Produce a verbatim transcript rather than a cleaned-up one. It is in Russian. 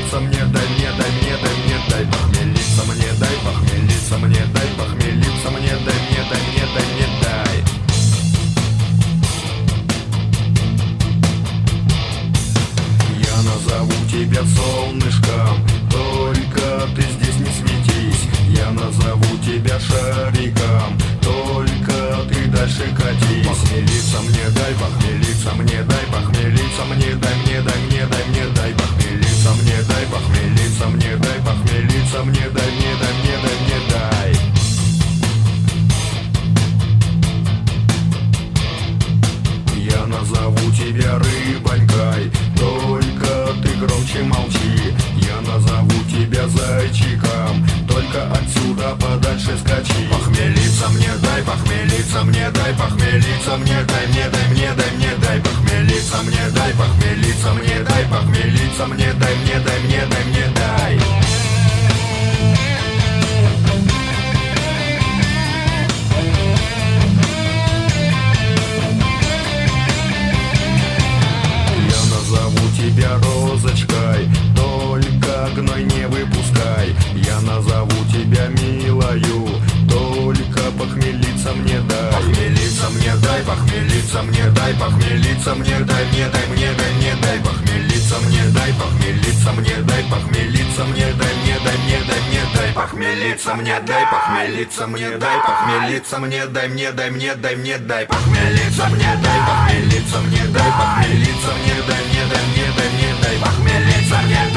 похмелиться мне, дай мне, дай мне, дай мне, дай похмелиться мне, дай похмелиться мне, дай похмелиться мне, дай мне, дай мне, дай мне, дай. Я назову тебя солнышком, только ты здесь не светись. Я назову тебя шариком, только ты дальше катись. Похмелиться мне, дай похмелиться мне, дай похмелиться мне, дай мне, дай мне, дай мне, дай похмелиться мне, дай похмелиться мне, дай похмелиться мне, дай мне, дай мне, дай мне, дай. Я назову тебя рыбонькой, только ты громче молчи. Я назову тебя зайчиком, только отсюда подальше скачи. Похмелиться мне, дай похмелиться мне, дай похмелиться мне, дай мне, дай мне, дай мне, дай похмелиться мне, дай похмелиться мне, дай похмелиться мне, дай мне, дай мне, дай мне, дай. Назову тебя розочкой, только гной не выпускай. Я назову тебя милою, только похмелиться мне дай. Похмелиться мне дай, похмелиться мне дай, похмелиться мне дай мне, дай мне, дай мне, дай похмелиться мне дай, похмелиться мне дай, похмелиться мне дай мне, дай мне, дай мне, дай похмелиться мне дай, похмелиться мне дай, похмелиться мне дай мне, дай мне, дай мне, дай похмелиться мне дай, похмелиться мне дай, похмелиться мне дай мне, дай мне, дай мне, дай похмелиться мне.